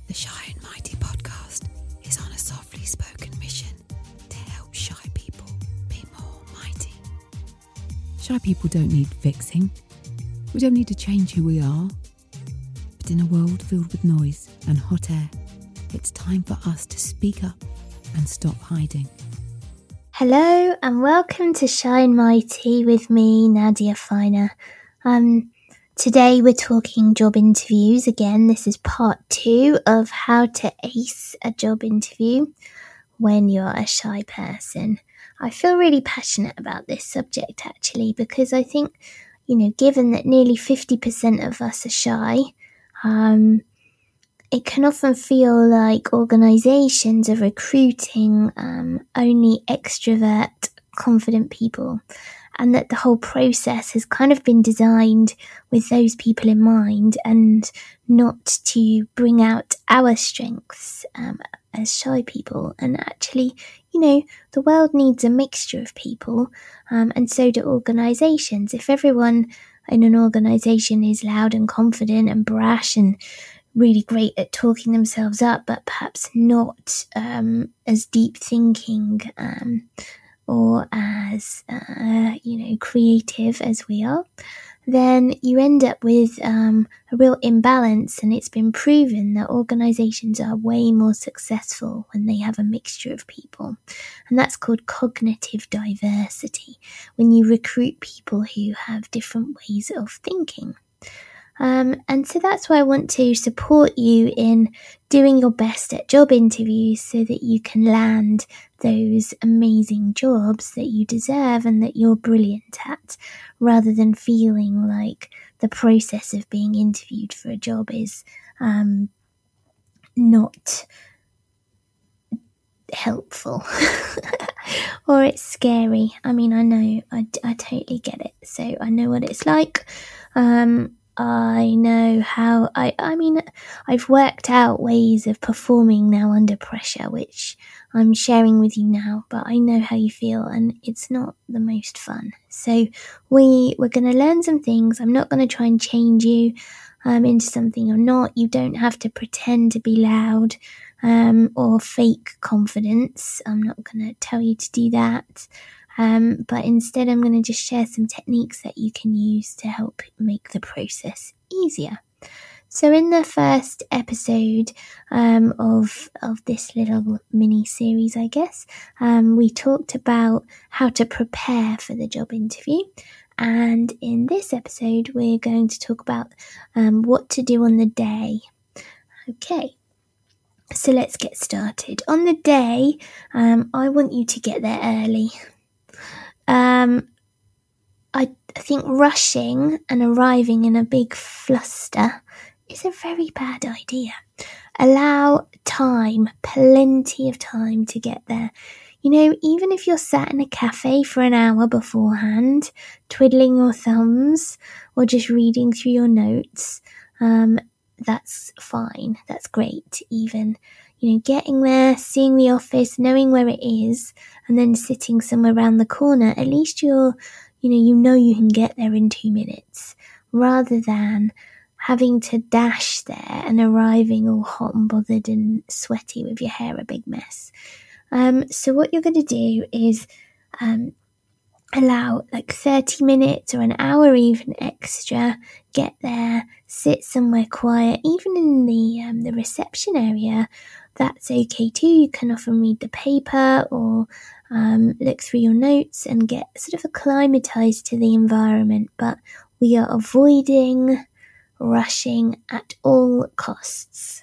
The Shy and Mighty podcast is on a softly spoken mission to help shy people be more mighty. Shy people don't need fixing. We don't need to change who we are. But in a world filled with noise and hot air, it's time for us to speak up and stop hiding. Hello and welcome to Shy and Mighty with me, Nadia Finer. Today we're talking job interviews again. This is part 2 of how to ace a job interview when you're a shy person. I feel really passionate about this subject actually because I think, given that nearly 50% of us are shy, it can often feel like organisations are recruiting only extrovert, confident people, and that the whole process has kind of been designed with those people in mind and not to bring out our strengths as shy people. And actually, the world needs a mixture of people, and so do organisations. If everyone in an organisation is loud and confident and brash and really great at talking themselves up, but perhaps not as deep thinking or as creative as we are, then you end up with a real imbalance. And it's been proven that organizations are way more successful when they have a mixture of people, and that's called cognitive diversity, when you recruit people who have different ways of thinking. And so that's why I want to support you in doing your best at job interviews so that you can land those amazing jobs that you deserve and that you're brilliant at, rather than feeling like the process of being interviewed for a job is not helpful or it's scary. I mean, I know, I totally get it. So I know what it's like. I know how, I've worked out ways of performing now under pressure, which I'm sharing with you now, but I know how you feel and it's not the most fun. So we're going to learn some things. I'm not going to try and change you into something you're not. You don't have to pretend to be loud or fake confidence. I'm not going to tell you to do that. But instead I'm going to just share some techniques that you can use to help make the process easier. So in the first episode of this little mini series, I guess, we talked about how to prepare for the job interview. And in this episode, we're going to talk about what to do on the day. Okay. So let's get started. On the day, I want you to get there early. I think rushing and arriving in a big fluster is a very bad idea. Allow time, plenty of time to get there. Even if you're sat in a cafe for an hour beforehand, twiddling your thumbs or just reading through your notes, that's fine. That's great. Even, getting there, seeing the office, knowing where it is, and then sitting somewhere around the corner, at least you can get there in 2 minutes, rather than having to dash there and arriving all hot and bothered and sweaty with your hair a big mess. So what you're going to do is allow like 30 minutes or an hour even extra, get there, sit somewhere quiet, even in the reception area. That's okay too. You can often read the paper or look through your notes and get sort of acclimatized to the environment, but we are avoiding rushing at all costs.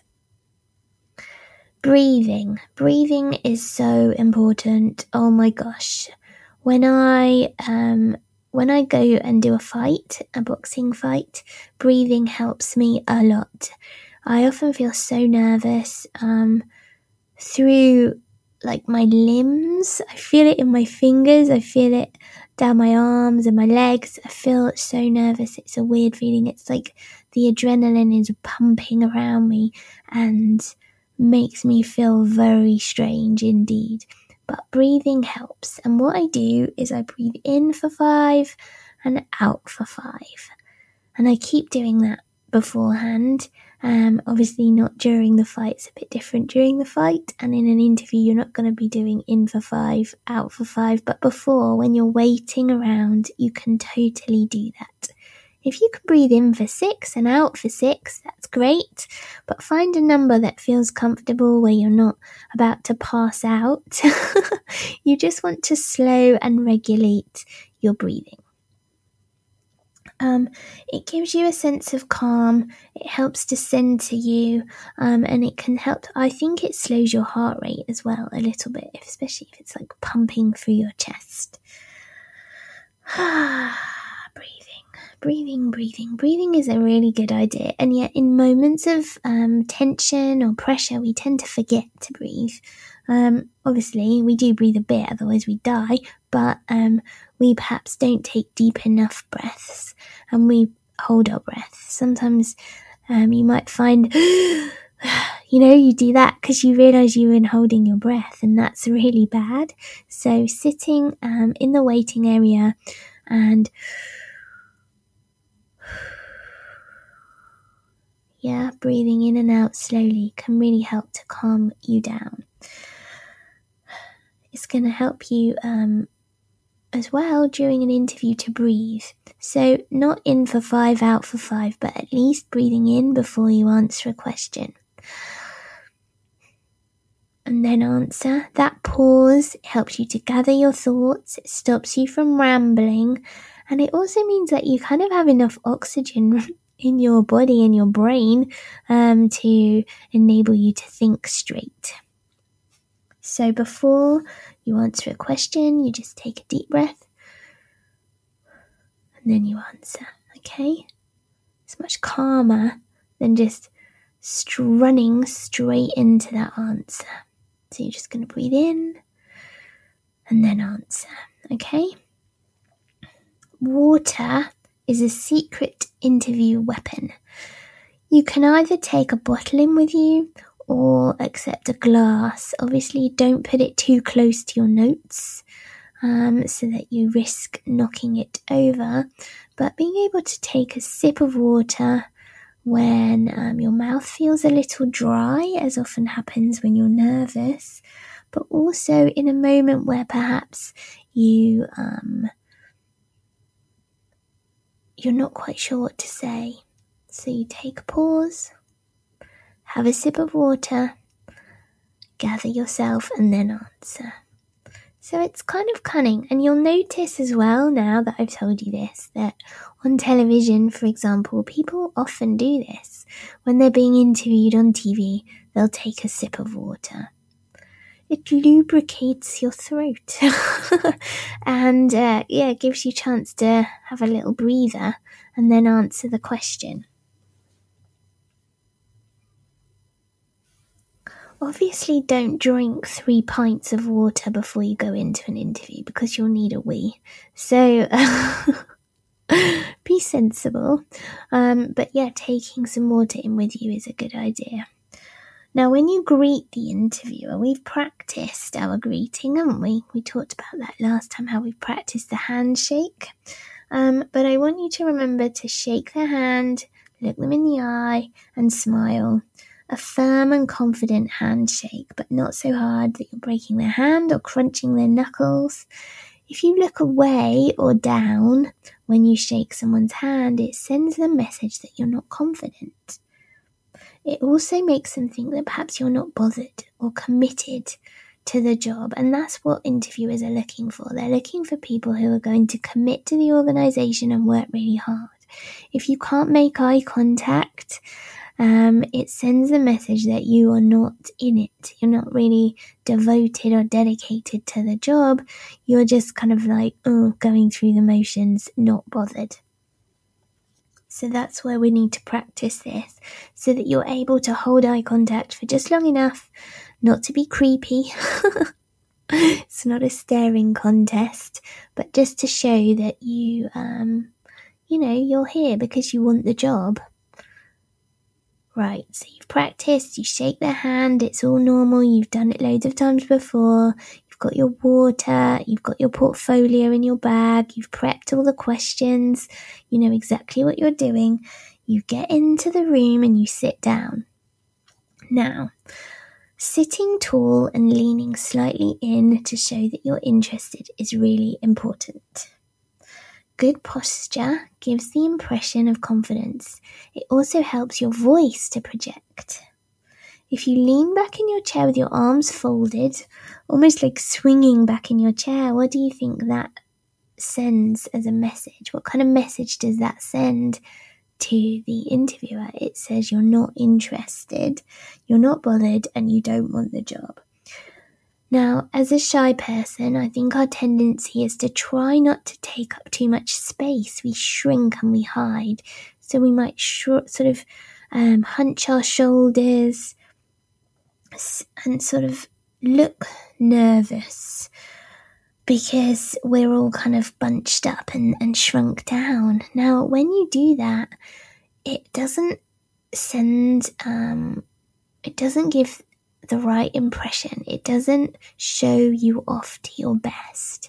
Breathing is so important. Oh my gosh. When I go and do a boxing fight, breathing helps me a lot. I often feel so nervous through like my limbs. I feel it in my fingers. I feel it down my arms and my legs. I feel so nervous. It's a weird feeling. It's like the adrenaline is pumping around me and makes me feel very strange indeed. But breathing helps. And what I do is I breathe in for 5 and out for 5. And I keep doing that beforehand. Obviously not during the fight, it's a bit different during the fight, and in an interview you're not going to be doing in for 5, out for 5, but before, when you're waiting around, you can totally do that. If you can breathe in for 6 and out for 6, that's great, but find a number that feels comfortable where you're not about to pass out. You just want to slow and regulate your breathing. It gives you a sense of calm, it helps to center you, and it can help, I think it slows your heart rate as well a little bit, especially if it's like pumping through your chest. Breathing is a really good idea, and yet in moments of tension or pressure we tend to forget to breathe. Obviously we do breathe a bit, otherwise we die, but we perhaps don't take deep enough breaths and we hold our breath. Sometimes you might find you do that because you realise you were holding your breath, and that's really bad. So sitting in the waiting area and breathing in and out slowly can really help to calm you down. It's going to help you as well during an interview to breathe. So not in for 5, out for 5, but at least breathing in before you answer a question. And then answer. That pause helps you to gather your thoughts, it stops you from rambling, and it also means that you kind of have enough oxygen in your body and your brain to enable you to think straight. So before you answer a question, you just take a deep breath and then you answer, okay? It's much calmer than just running straight into that answer. So you're just going to breathe in and then answer, okay? Water is a secret interview weapon. You can either take a bottle in with you or accept a glass. Obviously, don't put it too close to your notes so that you risk knocking it over. But being able to take a sip of water when your mouth feels a little dry, as often happens when you're nervous, but also in a moment where perhaps you're not quite sure what to say. So you take a pause, have a sip of water, gather yourself, and then answer. So it's kind of cunning, and you'll notice as well, now that I've told you this, that on television, for example, people often do this. When they're being interviewed on TV, they'll take a sip of water. It lubricates your throat and it gives you a chance to have a little breather and then answer the question. Obviously, don't drink 3 pints of water before you go into an interview because you'll need a wee. So be sensible. But taking some water in with you is a good idea. Now, when you greet the interviewer, we've practiced our greeting, haven't we? We talked about that last time, how we practiced the handshake. But I want you to remember to shake their hand, look them in the eye, and smile. A firm and confident handshake, but not so hard that you're breaking their hand or crunching their knuckles. If you look away or down when you shake someone's hand, it sends a message that you're not confident. It also makes them think that perhaps you're not bothered or committed to the job, and that's what interviewers are looking for. They're looking for people who are going to commit to the organisation and work really hard. If you can't make eye contact, it sends a message that you are not in it. You're not really devoted or dedicated to the job. You're just kind of like, going through the motions, not bothered. So that's where we need to practice this, so that you're able to hold eye contact for just long enough not to be creepy. It's not a staring contest, but just to show that you, you're here because you want the job. Right, so you've practiced, you shake their hand, it's all normal, you've done it loads of times before, you've got your water, you've got your portfolio in your bag, you've prepped all the questions, you know exactly what you're doing. You get into the room and you sit down. Now, sitting tall and leaning slightly in to show that you're interested is really important. Good posture gives the impression of confidence. It also helps your voice to project. If you lean back in your chair with your arms folded, almost like swinging back in your chair, what do you think that sends as a message? What kind of message does that send to the interviewer? It says you're not interested, you're not bothered, and you don't want the job. Now, as a shy person, I think our tendency is to try not to take up too much space. We shrink and we hide. So we might hunch our shoulders and sort of look nervous because we're all kind of bunched up and shrunk down. Now, when you do that, it doesn't give the right impression. It doesn't show you off to your best.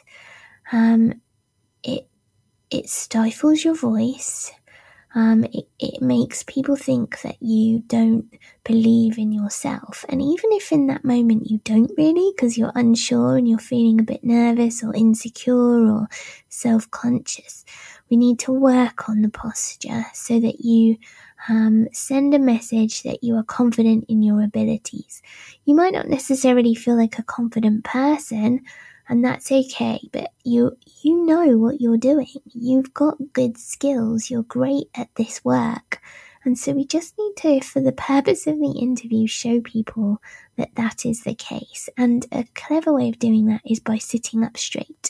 It stifles your voice. It makes people think that you don't believe in yourself. And even if in that moment you don't really, because you're unsure and you're feeling a bit nervous or insecure or self-conscious, we need to work on the posture so that you send a message that you are confident in your abilities. You might not necessarily feel like a confident person, and that's okay, but you know what you're doing. You've got good skills. You're great at this work. And so we just need to, for the purpose of the interview, show people that that is the case. And a clever way of doing that is by sitting up straight.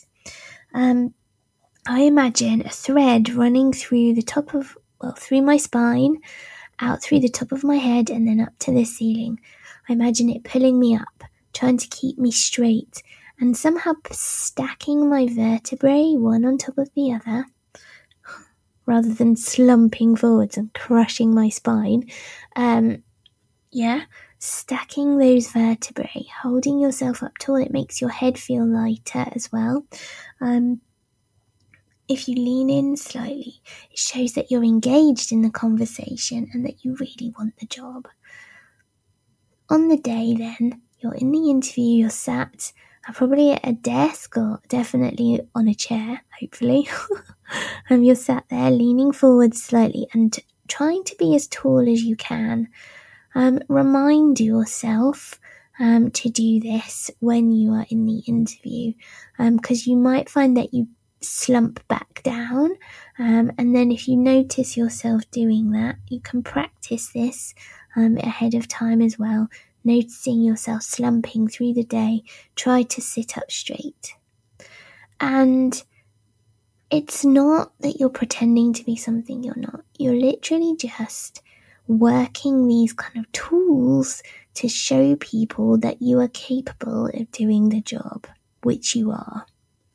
I imagine a thread running through through my spine, out through the top of my head, and then up to the ceiling. I imagine it pulling me up, trying to keep me straight, and somehow stacking my vertebrae one on top of the other, rather than slumping forwards and crushing my spine. Stacking those vertebrae, holding yourself up tall, it makes your head feel lighter as well. If you lean in slightly, it shows that you're engaged in the conversation and that you really want the job. On the day then, you're in the interview, you're sat probably at a desk or definitely on a chair, hopefully. You're sat there leaning forward slightly and trying to be as tall as you can. Remind yourself to do this when you are in the interview, because you might find that you slump back down, and then if you notice yourself doing that, you can practice this ahead of time as well. Noticing yourself slumping through the day, try to sit up straight. And it's not that you're pretending to be something you're not. You're literally just working these kind of tools to show people that you are capable of doing the job, which you are.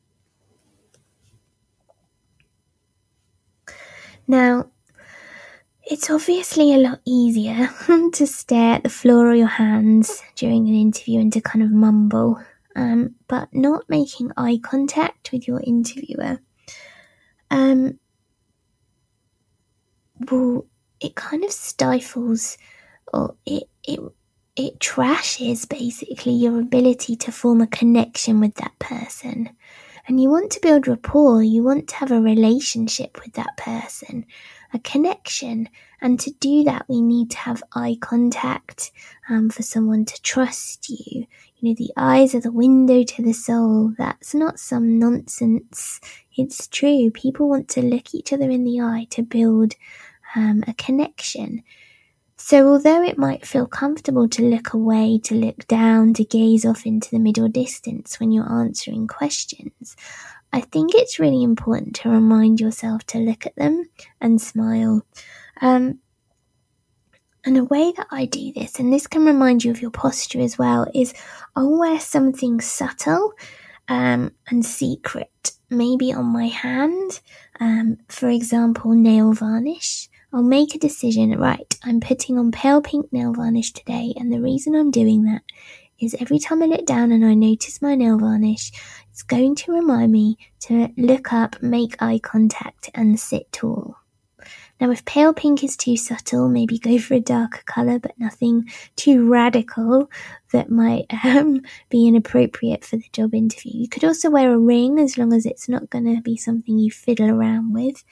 Now, it's obviously a lot easier to stare at the floor or your hands during an interview and to kind of mumble, but not making eye contact with your interviewer, it kind of stifles, or it trashes basically your ability to form a connection with that person. And you want to build rapport, you want to have a relationship with that person, a connection. And to do that, we need to have eye contact for someone to trust you. You know, the eyes are the window to the soul. That's not some nonsense. It's true. People want to look each other in the eye to build a connection. So although it might feel comfortable to look away, to look down, to gaze off into the middle distance when you're answering questions, I think it's really important to remind yourself to look at them and smile. And a way that I do this, and this can remind you of your posture as well, is I'll wear something subtle and secret, maybe on my hand, for example, nail varnish. I'll make a decision, right, I'm putting on pale pink nail varnish today, and the reason I'm doing that is every time I look down and I notice my nail varnish, it's going to remind me to look up, make eye contact, and sit tall. Now, if pale pink is too subtle, maybe go for a darker colour, but nothing too radical that might be inappropriate for the job interview. You could also wear a ring, as long as it's not going to be something you fiddle around with.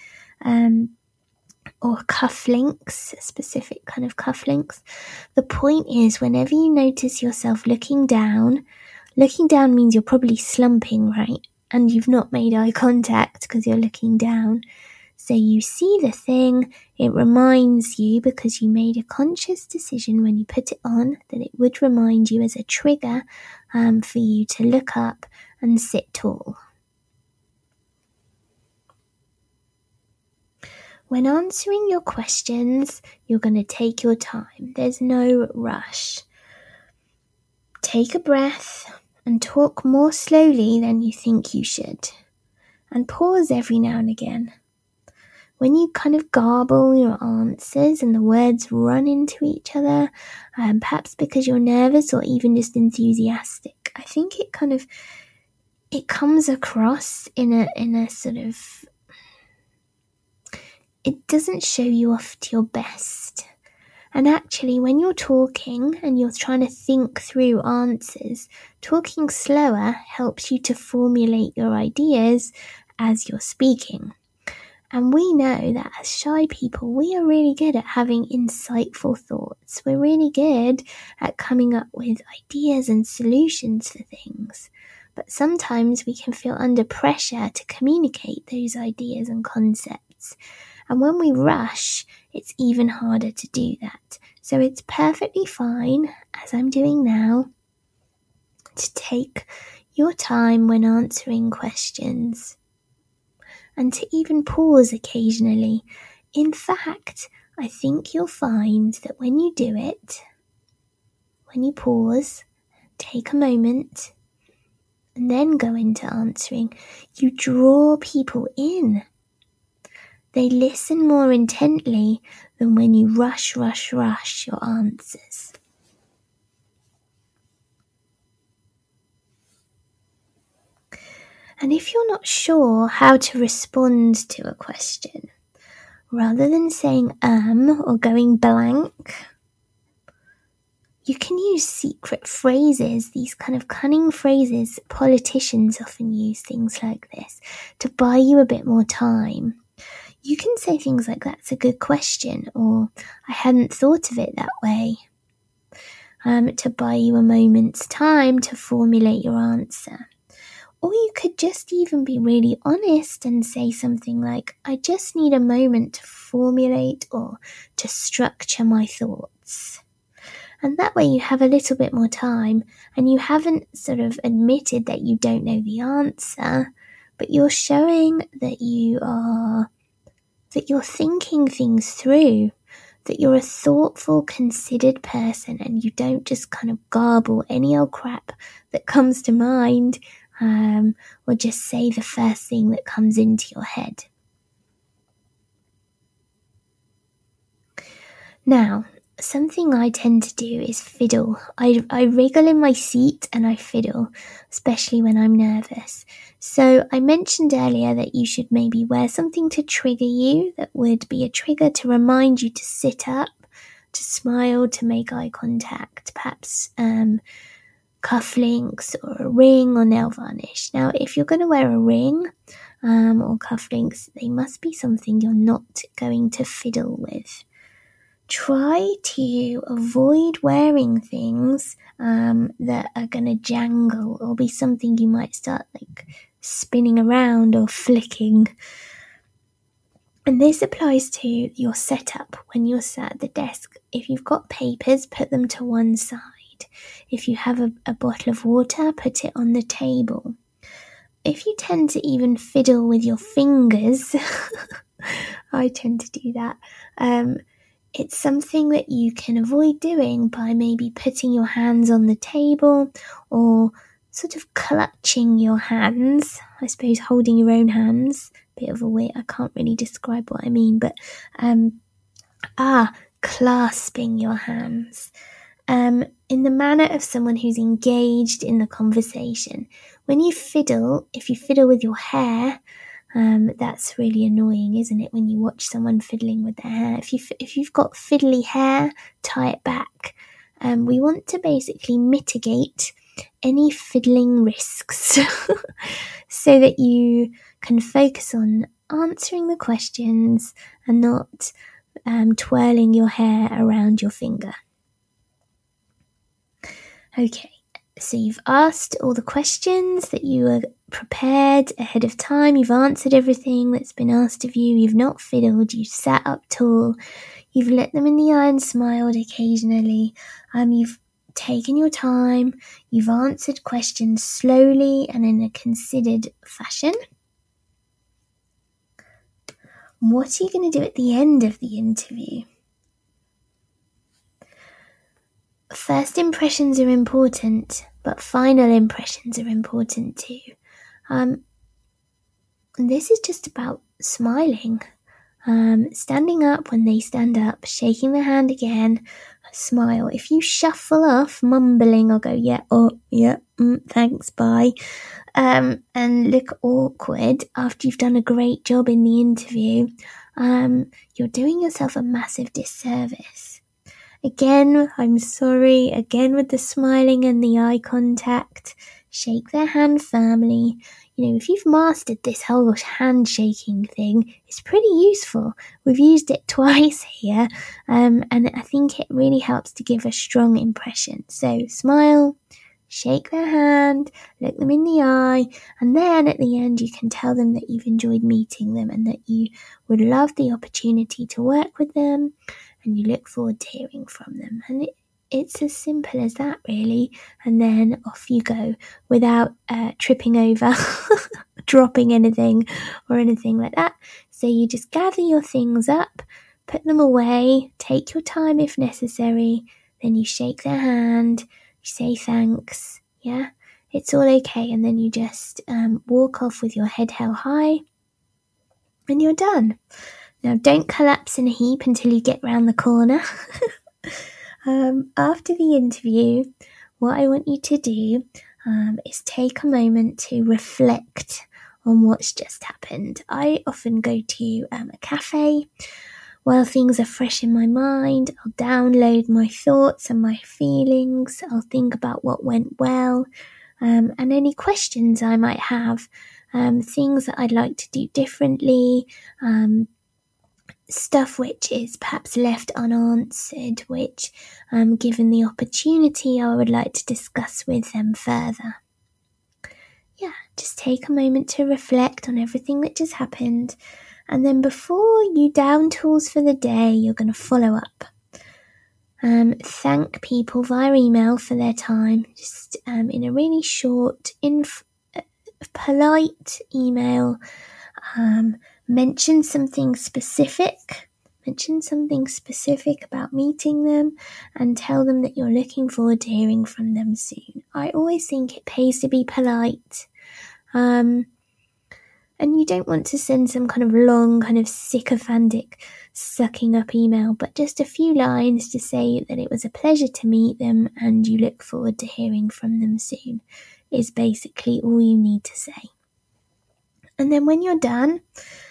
Or cufflinks, a specific kind of cufflinks. The point is, whenever you notice yourself looking down means you're probably slumping, right? And you've not made eye contact because you're looking down. So you see the thing, it reminds you, because you made a conscious decision when you put it on, that it would remind you as a trigger for you to look up and sit tall. When answering your questions, you're going to take your time. There's no rush. Take a breath and talk more slowly than you think you should. And pause every now and again. When you kind of garble your answers and the words run into each other, perhaps because you're nervous or even just enthusiastic, I think it comes across in a sort of, it doesn't show you off to your best. And actually, when you're talking and you're trying to think through answers, talking slower helps you to formulate your ideas as you're speaking. And we know that as shy people, we are really good at having insightful thoughts. We're really good at coming up with ideas and solutions for things. But sometimes we can feel under pressure to communicate those ideas and concepts. And when we rush, it's even harder to do that. So it's perfectly fine, as I'm doing now, to take your time when answering questions. And to even pause occasionally. In fact, I think you'll find that when you do it, when you pause, take a moment, and then go into answering, you draw people in. They listen more intently than when you rush your answers. And if you're not sure how to respond to a question, rather than saying or going blank, you can use secret phrases, these kind of cunning phrases. Politicians often use things like this to buy you a bit more time. You can say things like, "That's a good question," or "I hadn't thought of it that way," to buy you a moment's time to formulate your answer. Or you could just even be really honest and say something like, "I just need a moment to formulate or to structure my thoughts." And that way you have a little bit more time and you haven't sort of admitted that you don't know the answer, but you're showing that you're thinking things through, that you're a thoughtful, considered person and you don't just kind of garble any old crap that comes to mind, or just say the first thing that comes into your head. Now, something I tend to do is fiddle. I wriggle in my seat and I fiddle, especially when I'm nervous. So I mentioned earlier that you should maybe wear something to trigger you, that would be a trigger to remind you to sit up, to smile, to make eye contact, perhaps cufflinks or a ring or nail varnish. Now, if you're going to wear a ring or cufflinks, they must be something you're not going to fiddle with. Try to avoid wearing things that are going to jangle or be something you might start like spinning around or flicking. And this applies to your setup when you're sat at the desk. If you've got papers, put them to one side. If you have a bottle of water, put it on the table. If you tend to even fiddle with your fingers, I tend to do that, it's something that you can avoid doing by maybe putting your hands on the table or sort of clutching your hands, I suppose holding your own hands. Bit of a way, I can't really describe what I mean, but clasping your hands in the manner of someone who's engaged in the conversation. When you fiddle, if you fiddle with your hair, That's really annoying, isn't it, when you watch someone fiddling with their hair? If you've got fiddly hair, tie it back. We want to basically mitigate any fiddling risks so that you can focus on answering the questions and not twirling your hair around your finger. Okay, so you've asked all the questions that you were prepared ahead of time. You've answered everything that's been asked of you. You've not fiddled. You've sat up tall. You've looked them in the eye and smiled occasionally. You've taken your time. You've answered questions slowly and in a considered fashion. What are you going to do at the end of the interview? First impressions are important, but final impressions are important too. This is just about smiling. Standing up when they stand up, shaking their hand again, smile. If you shuffle off, mumbling or go, thanks, bye, and look awkward after you've done a great job in the interview, you're doing yourself a massive disservice. Again, I'm sorry, again with the smiling and the eye contact, shake their hand firmly. If you've mastered this whole handshaking thing, it's pretty useful. We've used it twice here, and I think it really helps to give a strong impression. So smile, shake their hand, look them in the eye, and then at the end you can tell them that you've enjoyed meeting them and that you would love the opportunity to work with them and you look forward to hearing from them. And it's as simple as that, really. And then off you go without tripping over, dropping anything or anything like that. So you just gather your things up, put them away, take your time if necessary, then you shake their hand, you say thanks, yeah? It's all okay. And then you just walk off with your head held high and you're done. Now, don't collapse in a heap until you get round the corner. After the interview, what I want you to do is take a moment to reflect on what's just happened. I often go to a cafe while things are fresh in my mind. I'll download my thoughts and my feelings. I'll think about what went well and any questions I might have, things that I'd like to do differently, stuff which is perhaps left unanswered, which, given the opportunity, I would like to discuss with them further. Yeah, just take a moment to reflect on everything that just happened, and then before you down tools for the day, you're going to follow up. Thank people via email for their time, just in a really short, polite email. Mention something specific about meeting them and tell them that you're looking forward to hearing from them soon. I always think it pays to be polite. And you don't want to send some kind of long, kind of sycophantic, sucking up email, but just a few lines to say that it was a pleasure to meet them and you look forward to hearing from them soon is basically all you need to say. And then when you're done,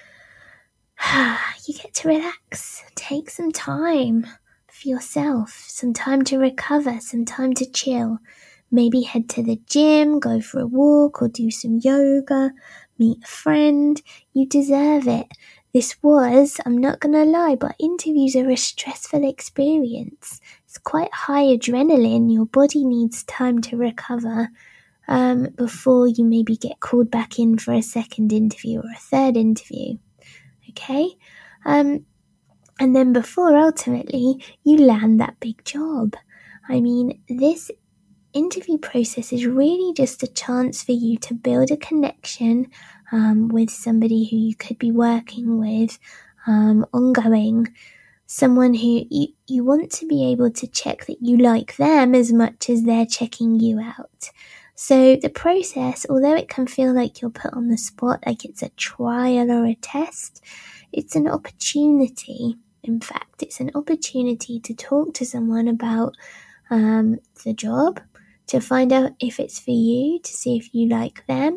you get to relax, take some time for yourself, some time to recover, some time to chill. Maybe head to the gym, go for a walk or do some yoga, meet a friend. You deserve it. This was, I'm not going to lie, but interviews are a stressful experience. It's quite high adrenaline. Your body needs time to recover before you maybe get called back in for a second interview or a third interview. Okay? And then before ultimately you land that big job. I mean, this interview process is really just a chance for you to build a connection with somebody who you could be working with ongoing, someone who you want to be able to check that you like them as much as they're checking you out. So the process, although it can feel like you're put on the spot, like it's a trial or a test, it's an opportunity. In fact, it's an opportunity to talk to someone about the job, to find out if it's for you, to see if you like them,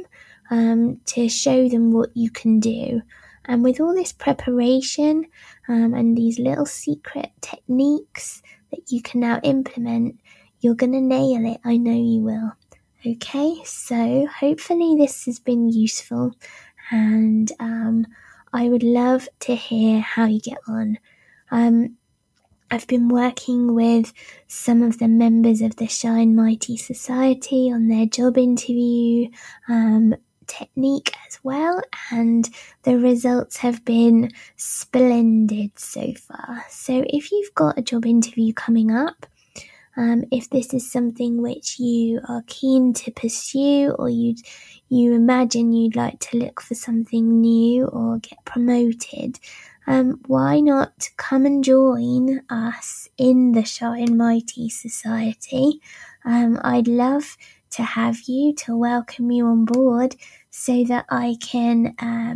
to show them what you can do. And with all this preparation and these little secret techniques that you can now implement, you're going to nail it. I know you will. Okay, so hopefully this has been useful, and I would love to hear how you get on. I've been working with some of the members of the Shine Mighty Society on their job interview technique as well, and the results have been splendid so far. So if you've got a job interview coming up, if this is something which you are keen to pursue, or you imagine you'd like to look for something new or get promoted, why not come and join us in the Shine Mighty Society? I'd love to have you, to welcome you on board, so that I can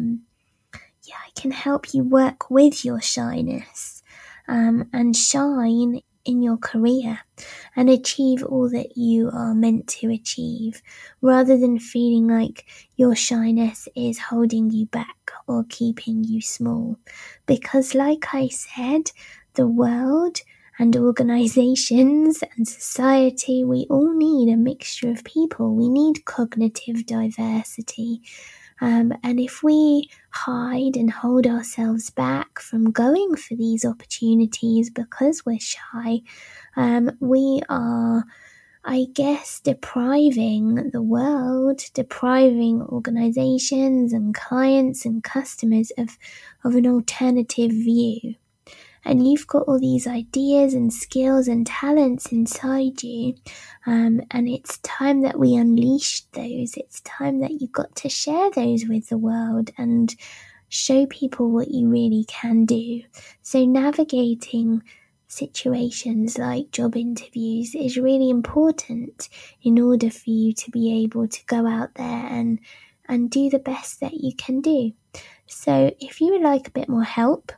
help you work with your shyness and shine in your career and achieve all that you are meant to achieve, rather than feeling like your shyness is holding you back or keeping you small. Because like I said, the world and organizations and society, we all need a mixture of people. We need cognitive diversity. And if we hide and hold ourselves back from going for these opportunities because we're shy, we are, I guess, depriving the world, depriving organizations and clients and customers of an alternative view. And you've got all these ideas and skills and talents inside you, and it's time that we unleashed those. It's time that you've got to share those with the world and show people what you really can do. So navigating situations like job interviews is really important in order for you to be able to go out there and do the best that you can do. So if you would like a bit more help,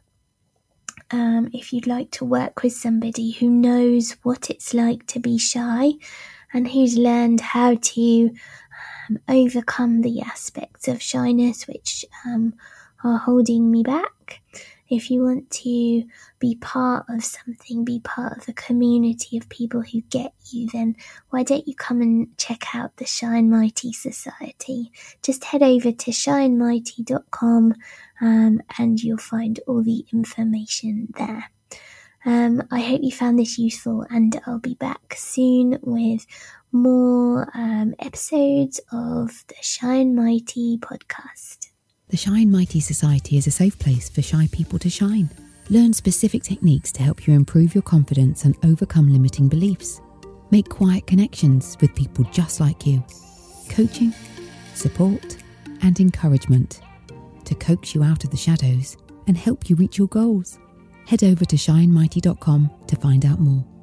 if you'd like to work with somebody who knows what it's like to be shy and who's learned how to overcome the aspects of shyness which are holding me back, if you want to be part of something, be part of a community of people who get you, then why don't you come and check out the Shine Mighty Society? Just head over to shinemighty.com and you'll find all the information there. I hope you found this useful, and I'll be back soon with more episodes of the Shine Mighty podcast. The Shine Mighty Society is a safe place for shy people to shine. Learn specific techniques to help you improve your confidence and overcome limiting beliefs. Make quiet connections with people just like you. Coaching, support, and encouragement to coax you out of the shadows and help you reach your goals. Head over to shinemighty.com to find out more.